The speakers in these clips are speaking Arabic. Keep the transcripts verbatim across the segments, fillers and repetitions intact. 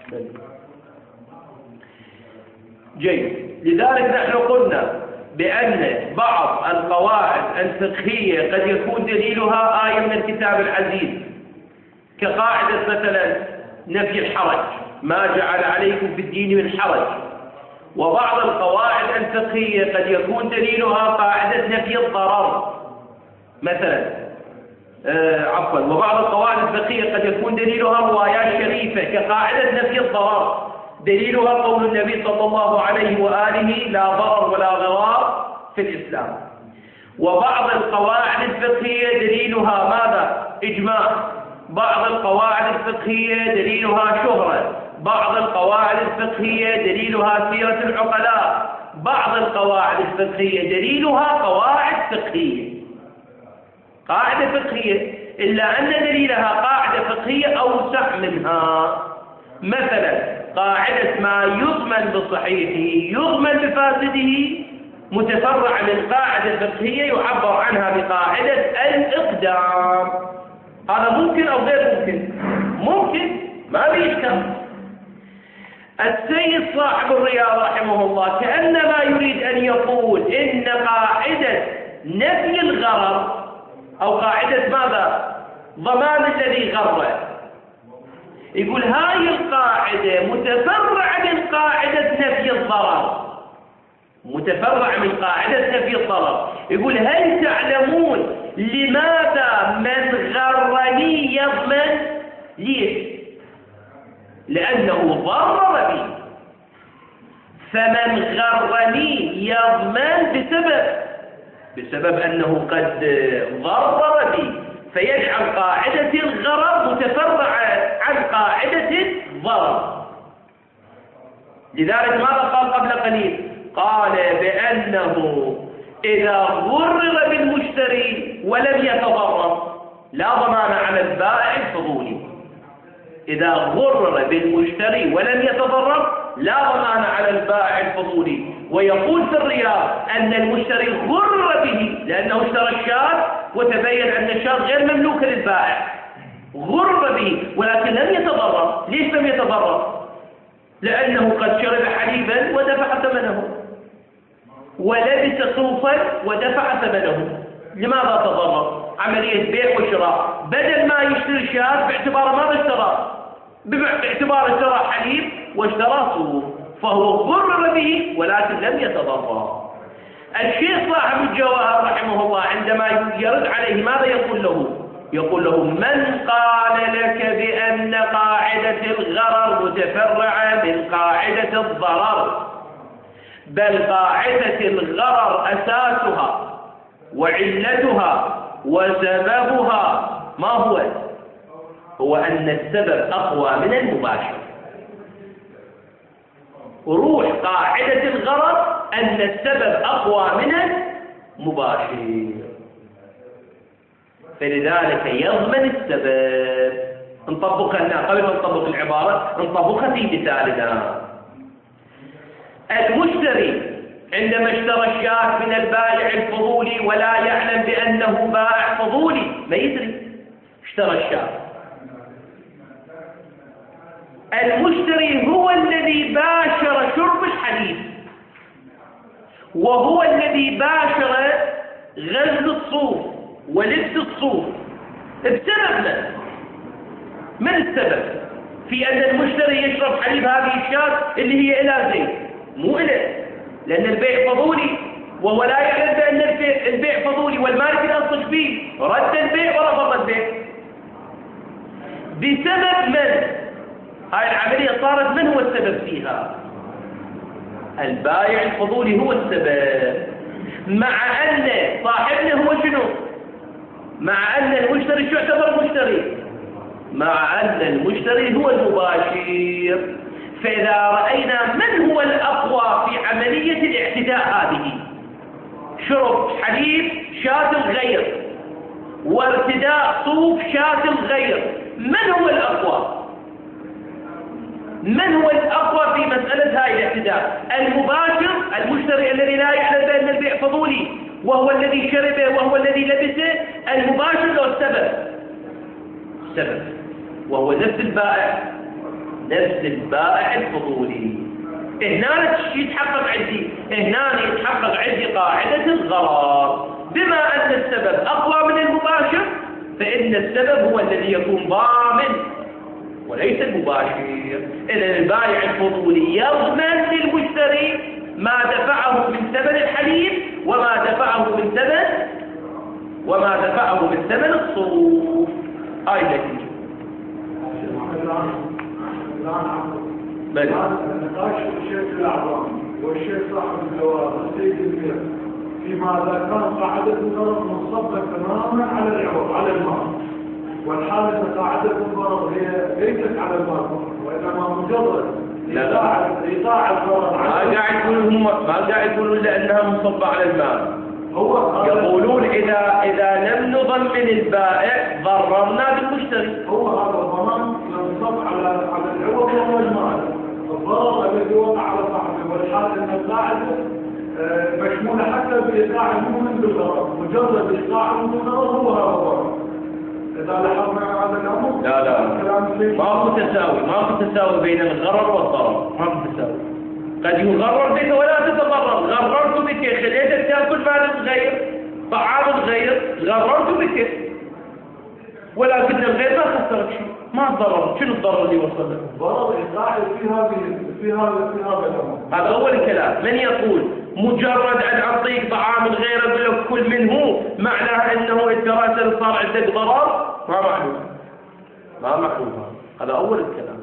جيد. لذلك نحن قلنا بأن بعض القواعد الفقهية قد يكون دليلها آية من الكتاب العزيز، كقاعدة مثلا نفي الحرج، ما جعل عليكم في الدين من حرج. وبعض القواعد الفقهية قد يكون دليلها قاعدة نفي الضرر مثلا، آه عفوا وبعض القواعد الفقهية قد يكون دليلها روايات شريفة كقاعدة نفي الضرر، دليلها قول النبي صلى الله عليه وآله لا ضرر ولا ضرار في الإسلام. وبعض القواعد الفقهية دليلها ماذا؟ إجماع. بعض القواعد الفقهية دليلها شهرة. بعض القواعد الفقهية دليلها سيرة العقلاء. بعض القواعد الفقهية دليلها قواعد فقهية، قاعدة فقهية، إلا أن دليلها قاعدة فقهية أوسع منها. مثلا قاعدة ما يضمن بصحيحه يضمن بفاسده متفرع من قاعدة فقهية يعبر عنها بقاعدة الإقدام. هذا ممكن أو غير ممكن؟ ممكن، ما بيشكل. السيد صاحب الرياض رحمه الله كأنما يريد أن يقول إن قاعدة نفي الغرر أو قاعدة ماذا؟ ضمان الذي غر، يقول هاي القاعدة متفرعة من قاعدة نفي الضرر، متفرع من قاعدة نفي الضرر. يقول هل تعلمون لماذا من غرني يضمن؟ ليش؟ لأنه ضرر بي، فمن غرني يضمن بسبب بسبب أنه قد ضرر بي، فيجعل قاعدة الغرر متفرعة عن قاعدة الضرر. لذلك ماذا قال قبل قليل؟ قال بأنه إذا غرر بالمشتري ولم يتضرر لا ضمان على البائع الفضولي. إذا غرر بالمشتري ولم يتضرر لا ضمان على البائع الفضولي. ويقول في الرياض أن المشتري غرر به لأنه اشترى الشاة وتبين أن الشاة غير مملوكة للبائع، غرر به ولكن لم يتضرر. ليش لم يتضرر؟ لأنه قد شرب حليبا ودفع ثمنه، ولبس صوفا ودفع ثمنه. لماذا تضرر؟ عملية بيع وشراء، بدل ما يشتري شاة باعتباره ماذا اشترى؟ باعتباره اشترى حليب واشترى صوف، فهو غرر به ولكن لم يتضرر. الشيخ صاحب الجواهر رحمه الله عندما يرد عليه ماذا يقول له؟ يقول له من قال لك بأن قاعدة الغرر متفرعة من قاعدة الضرر؟ بل قاعدة الغرر أساسها وعلتها وسببها ما هو؟ هو أن السبب أقوى من المباشر. روح قاعدة الغرر أن السبب أقوى من المباشر، فلذلك يضمن السبب. نطبقها هنا قبل ما نطبق العبارة، نطبقها في مثالنا. المشتري عندما اشترى الشاة من البائع الفضولي ولا يعلم بأنه بائع فضولي، ما يدري، اشترى الشاة. المشتري هو الذي باشر شرب الحليب، وهو الذي باشر غزل الصوف ولبس الصوف. بسبب من؟ من السبب في أن المشتري يشرب حليب هذه الشاة اللي هي إلى زيت؟ مو إله، لأن البيع فضولي وهو لا يعلم بأن البيع فضولي والمالك الأصل فيه، رد البيع ورفض البيع. بسبب من؟ هاي العملية صارت من هو السبب فيها؟ البائع الفضولي هو السبب، مع أن صاحبنا هو شنو؟ مع أن المشتري شو يعتبر مشتري؟ مع أن المشتري هو المباشر. فإذا رأينا من هو الأقوى في عملية الاعتداء هذه، شرب حليب شاة الغير وارتداء صوف شاة الغير، من هو الأقوى؟ من هو الأقوى في مسألة هاي الاعتداء؟ المباشر المشتري الذي لا يعلم بأن البيع فضولي وهو الذي شربه وهو الذي لبسه، المباشر له السبب، السبب وهو نفس البائع نفس البائع الفضولي. هنا يتحقق عندي هنا يتحقق عندي قاعدة الغرر، بما أن السبب أقوى من المباشر فإن السبب هو الذي يكون ضامن وليس المباشر. إذا البائع الفضولي يضمن للمشتري ما دفعه من ثمن الحليب وما دفعه من ثمن وما دفعه من ثمن الصروف. هاي النتيجة. بل النقاش الشيخ الأعظم والشيخ صاحب الجواب السيد المير فيما إذا كان قاعدة الغرض منصبة تماما على العوض على المال، والحالة قاعدة الغرض هي ليست على المال وإنما مجرد إيقاع الغرض. ما قاعد يقولون هم ما قاعد يقولون لأنها منصبة على المال، هو يقولون إذا إذا لم نضمن البائع ضررنا بالمشتري. هو هذا الضمان ينصب على على العوض وهو المال، الضرر الذي وقع على صاحبه، والحال أن القاعدة مشمولة حتى بإيقاع المؤمن بالضرر، مجرد إيقاع بالضرر هو هذا الضرر. إذا لاحظنا هذا الأمر لا لا ما هو تساوي ما هو تساوي بين الغرر والضرر، ما هو تساوي. قد يغرر بك ولا تتضرر. غررت بك خليتك تأكل مال الغير طعام الغير، غررت بك ولكن الغير ما خسرك شيء، ما ضرر. شنو الضرر اللي وصل لك؟ ضرر إيقاعي في هذه في هذا في هذا الأمر. هذا أول الكلام. من يقول مجرد أن أعطيك طعام الغير أقول لك كل منه معناه أنه التراسل صار عندك ضرر؟ ما معلوم ما معلوم. هذا أول الكلام.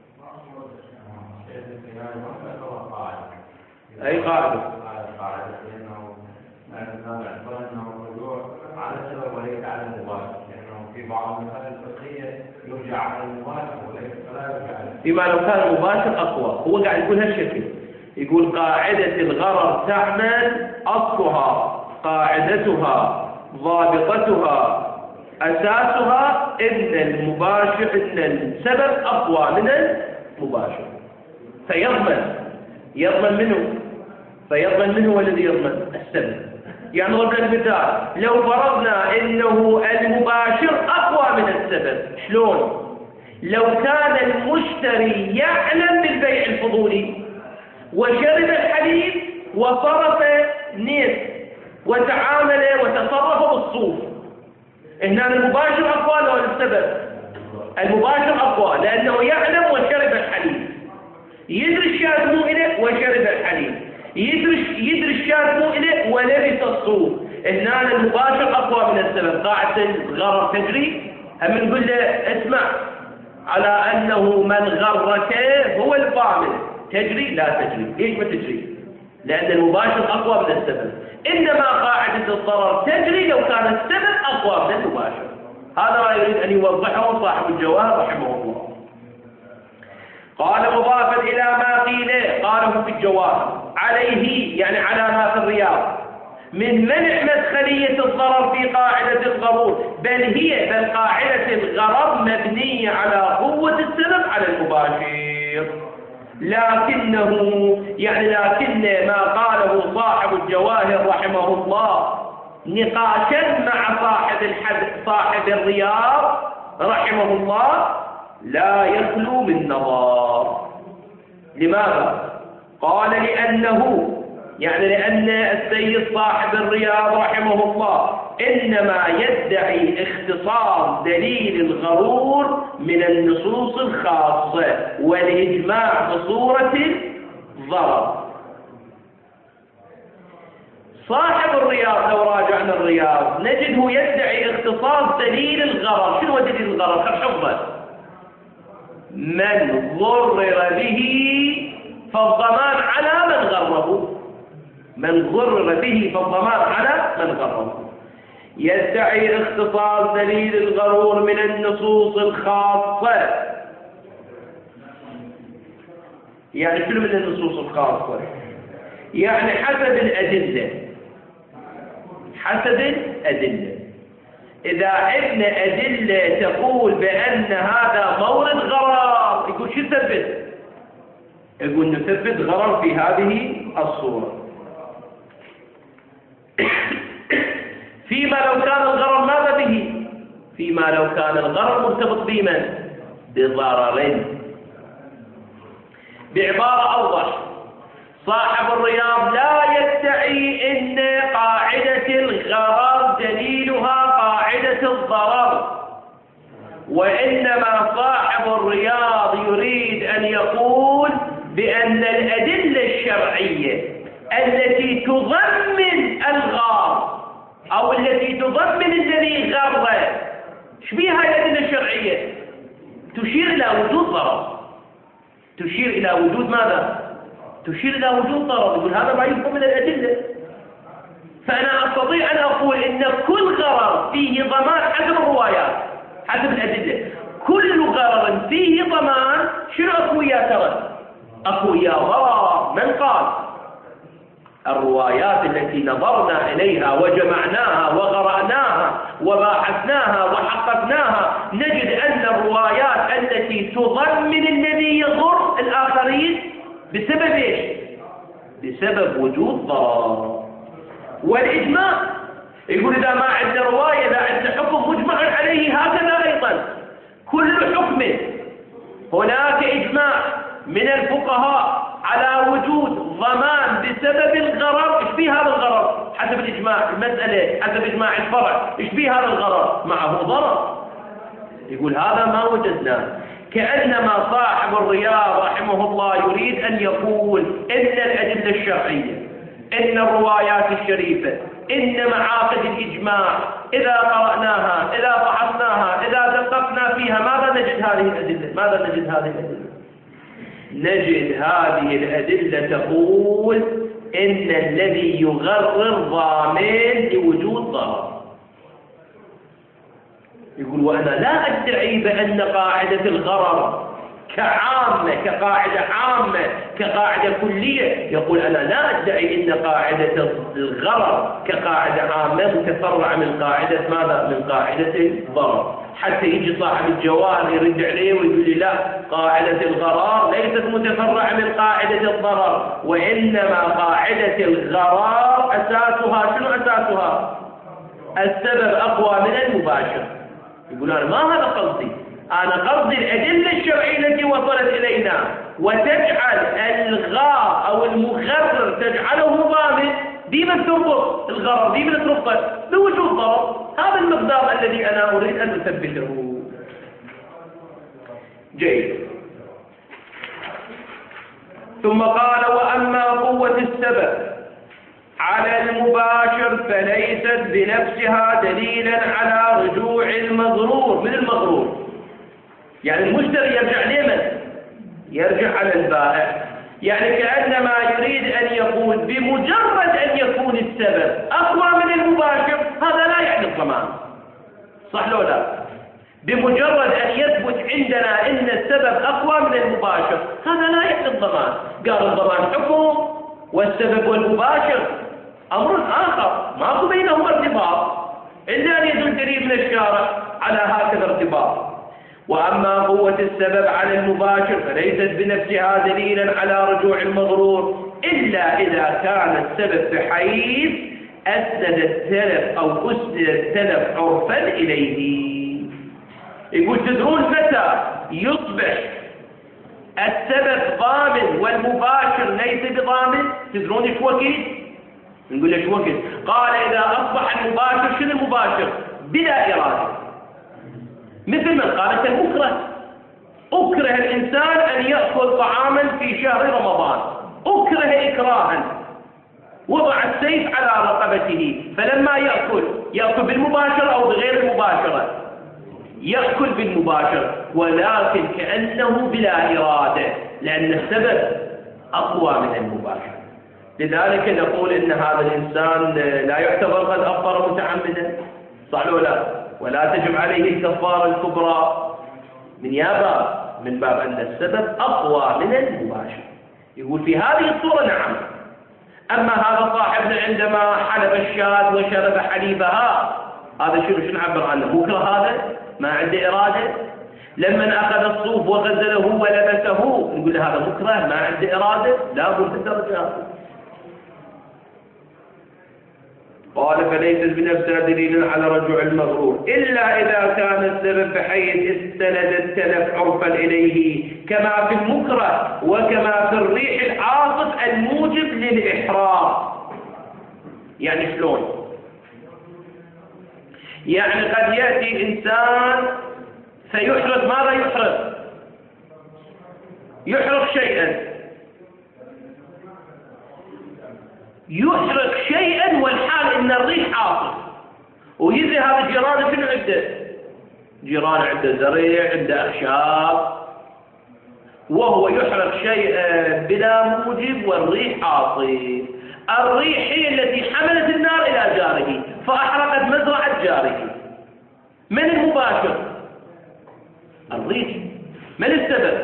أي قاعدة؟ قاعدة لأنه أنه الرجوع على السبب وليس على المباشر، لأنه في بعض المسائل الفقهية يرجع على المباشر وليس فلا يرجع على. فيما لو كان المباشر أقوى. هو قاعد يقول هالشكل، يقول قاعدة الغرر تعمل أصلها قاعدتها ضابطتها أساسها إن المباشر إن السبب أقوى من المباشر فيضمن يضمن منه فيضمن منه والذي يضمن السبب. يعني ضربنا المثال، لو فرضنا إنه المباشر أقوى من السبب، شلون؟ لو كان المشتري يعلم بالبيع الفضولي وشرب الحليب وصرف نيس وتعامل وتصرف بالصوف، هنا المباشر أقوى ولا السبب؟ المباشر أقوى لأنه يعلم وشرب الحليب، يدري الشاة مو إليه وشرب الحليب، يدري يدري الشاة مو إليه ولبس الصوف. هنا المباشر أقوى من السبب. قاعدة الغرر تجري. هم نقول له اسمع على أنه من غرك هو الضامن، تجري؟ لا تجري. ليش ما تجري؟ لأن المباشر أقوى من السبب. إنما قاعدة الضرر تجري لو كان السبب أقوى من المباشر. هذا ما يريد أن يوضحه صاحب الجواهر رحمه الله. قال مضافا إلى ما قيل قاله في الجواهر عليه، يعني على ما في الرياض، من منع مدخلية الضرر في قاعدة الغرور، بل هي بل قاعدة الغرر مبنية على قوة السبب على المباشر، لكنه يعني لكن ما قاله صاحب الجواهر رحمه الله نقاشا مع صاحب الحد صاحب الرياض رحمه الله لا يخلو من نظر. لماذا؟ قال لأنه يعني لأن السيد صاحب الرياض رحمه الله إنما يدعي اختصاص دليل الغرور من النصوص الخاصة والإجماع بصورة الضرر. صاحب الرياض لو راجعنا الرياض نجده يدعي اختصاص دليل الغرر. شنو هو دليل الغرر؟ خل حفظه: من ضرر به فالضمان على من غره. من ضرر به فالضمان على من غره. يدعي اختصاص دليل الغرور من النصوص الخاصة. يعني شنو من النصوص الخاصة؟ يعني حسب الأدلة حسب الأدلة. إذا عندنا أدلة تقول بأن هذا مورد غرر، يقول شو ثبت؟ يقول نثبت غرر في هذه الصورة. فيما لو كان الغرر ماذا به؟ فيما لو كان الغرر مرتبط بمن؟ بضرر. بعبارة أوضح، صاحب الرياض لا يدعي أن قاعدة الغرر دليلها قاعدة الضرر، وإنما صاحب الرياض يريد أن يقول بأن الأدلة الشرعية التي تضمن الغار أو التي تضمن الذي غر، ايش بيها الأدلة الشرعية؟ تشير إلى وجود ضرر، تشير إلى وجود ماذا؟ تشير إلى وجود ضرر. يقول هذا ما يفهم من الأدلة. فأنا أستطيع أن أقول إن كل غرر فيه ضمان حسب الروايات حسب الأدلة، كل غرر فيه ضمان. شنو أكو يا ترى؟ أكو يا ضرر. من قال؟ الروايات التي نظرنا إليها وجمعناها وقرأناها وباحثناها وحققناها نجد أن الروايات التي تضمن الذي يضر الآخرين بسبب إيش؟ بسبب وجود ضرر. والإجماع يقول إذا ما عندنا رواية إذا عندنا حكم مجمع عليه هكذا أيضا كل حكم هناك إجماع من الفقهاء على وجود ضمان بسبب الغرر. ايش بيه هذا الغرر؟ حسب الإجماع المسألة حسب إجماع الفرع ايش بيه هذا الغرر؟ معه ضرر. يقول هذا ما وجدناه. كأنما صاحب الرياض رحمه الله يريد أن يقول إن الأدلة الشرعية، إن الروايات الشريفة، إن معاقد الإجماع إذا قرأناها إذا فحصناها إذا دققنا فيها ماذا نجد هذه الأدلة؟ ماذا نجد هذه الأدلة؟ نجد هذه الأدلة تقول إن الذي يغرر ضامن لوجود ضرر. يقول وأنا لا أدعي بأن قاعدة الغرر كعامة كقاعدة عامة كقاعدة كلية. يقول أنا لا أدعي أن قاعدة الغرر كقاعدة عامة متفرعة من قاعدة ماذا؟ من قاعدة الضرر. حتى يجي صاحب الجواب يرد عليه ويقول لي لا، قاعدة الغرار ليست متفرعة من قاعدة الضرر، وإنما قاعدة الغرار أساسها شنو أساسها؟ السبب أقوى من المباشر. يقول أنا ما هذا قصدي، أنا قصدي الأدلة الشرعية التي وصلت إلينا وتجعل الغار أو المغرر تجعله ضامن. ديما تربط الغرر ديما تربط بوجود ضرر. هذا المقدار الذي أنا أريد أن أثبته. جيد. ثم قال وأما قوة السبب على المباشر فليست بنفسها دليلا على رجوع المغرور. من المغرور يعني المشتري يرجع لمن؟ يرجع على البائع. يعني كأنما يريد أن يقول بمجرد أن يكون السبب أقوى من المباشر هذا لا يعني الضمان. صح لو لا؟ بمجرد أن يثبت عندنا أن السبب أقوى من المباشر هذا لا يعني الضمان. قال الضمان حكم والسبب والمباشر أمر آخر ماكو بينهما ارتباط إلا أن يدل دليل من الشارع على هكذا ارتباط. وأما قوة السبب على المباشر فليست بنفسها دليلا على رجوع المغرور إلا إذا كان السبب بحيث أسند التلف أو أسند التلف عرفا إليه. يقول تدرون متى يصبح السبب ضامن والمباشر ليس بضامن؟ تدرون ايش وقت؟ نقول ايش وقت؟ قال إذا أصبح المباشر شنو المباشر؟ بلا إرادة. مثل من قالت المكره، أكره الإنسان أن يأكل طعاما في شهر رمضان، أكره إكراها، وضع السيف على رقبته، فلما يأكل يأكل بالمباشرة أو بغير المباشرة؟ يأكل بالمباشرة، ولكن كأنه بلا إرادة لأن السبب أقوى من المباشرة. لذلك نقول إن هذا الإنسان لا يعتبر قد أفطر متعمدا. صح ولا لا؟ ولا تجب عليه الكفارة الكبرى من يابا من باب أن السبب أقوى من المباشر. يقول في هذه الصورة نعم. أما هذا صاحبنا عندما حلب الشاة وشرب حليبها هذا شنو شنو نعبر عنه؟ مكره هذا ما عنده إرادة. لما أخذ الصوف وغزله ولبسه نقول له هذا مكره ما عنده إرادة. لا بد درجات. قال فليست بنفسها دليل على رجوع المغرور إلا إذا كان السبب بحيث استند التلف عرفا إليه كما في المكره وكما في الريح العاصف الموجب للإحرام. يعني شلون؟ يعني قد يأتي إنسان فيحرق، ماذا يحرق؟ يحرق شيئا يحرق شيئا والحال إن الريح عاصف، ويذهب الجيران شنو عنده؟ جيران عنده زريع، عنده أخشاب، وهو يحرق شيئا بلا موجب والريح عاصف. الريح هي التي حملت النار إلى جاره فأحرقت مزرعة جاره. من المباشر؟ الريح. من السبب؟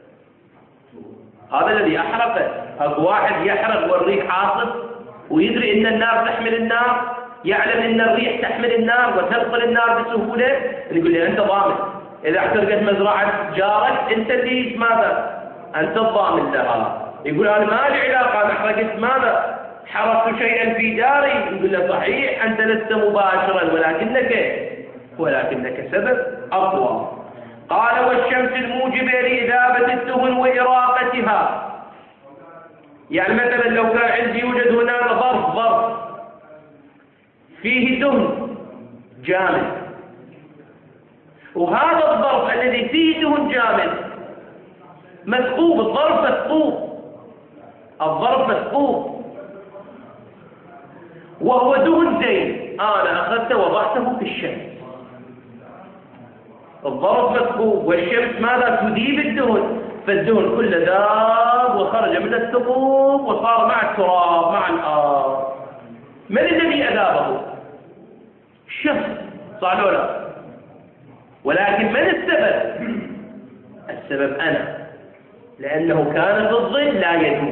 هذا الذي أحرقه. أكو واحد يحرق والريح عاصف ويدري أن النار تحمل النار، يعلم أن الريح تحمل النار وتنقل النار بسهولة، يقول لي أنت ضامن إذا احترقت مزرعة جارك أنت اللي ماذا؟ أنت الضامن لها. يقول أنا ما لي علاقة، أنا حرقت ماذا؟ حرقت شيئا في داري. يقول له صحيح أنت لست مباشرا ولكنك ولكنك سبب أقوى. قال والشمس الموجبة لإذابة الدهن وإراقتها. يعني مثلا لو كان عندي يوجد هنا ظرف ظرف فيه دهن جامد، وهذا الظرف الذي فيه دهن جامد مثقوب، الظرف مثقوب، الظرف مثقوب وهو دهن زين، أنا أخذته وضعته في الشمس. الظرف مثقوب والشمس ماذا؟ تذيب الدهن، فالدهن كله ذاب وخرج من الثقوب وصار مع التراب مع الأرض. من الذي أذابه؟ الشمس، صح ولا لا؟ ولكن من السبب؟ السبب أنا، لأنه كان في الظل لا يدوب،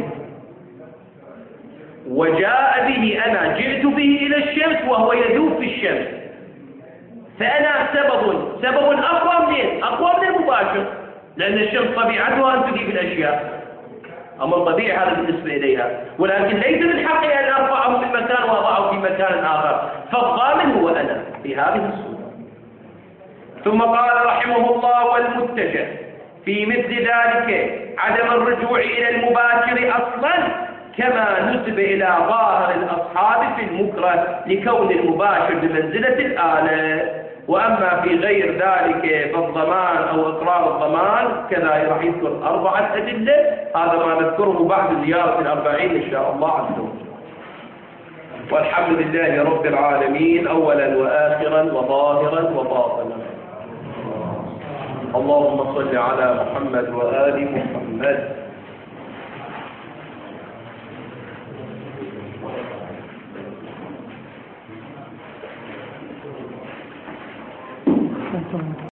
وجاء به أنا، جئت به إلى الشمس وهو يذوب في الشمس، فأنا سبب سبب أقوى منين؟ أقوى من المباشر، لأن الشمس طبيعتها أن تذيب الأشياء، أما الطبيعي هذا بالنسبة إليها، ولكن ليس من حقي أن أرفعه من مكان وأضعه في مكان آخر، فالضامن هو أنا في هذه الصورة. ثم قال رحمه الله والمتجه في مثل ذلك عدم الرجوع إلى المباشر أصلا كما نسب إلى ظاهر الأصحاب في المكره لكون المباشر بمنزلة الآلة. وأما في غير ذلك فالضمان أو إقرار الضمان كذا راح يذكر أربعة أدلة، هذا ما نذكره بعد زيارة الأربعين إن شاء الله عز وجل. والحمد لله رب العالمين أولا وآخرا وظاهرا وباطنا. اللهم صل على محمد وآل محمد.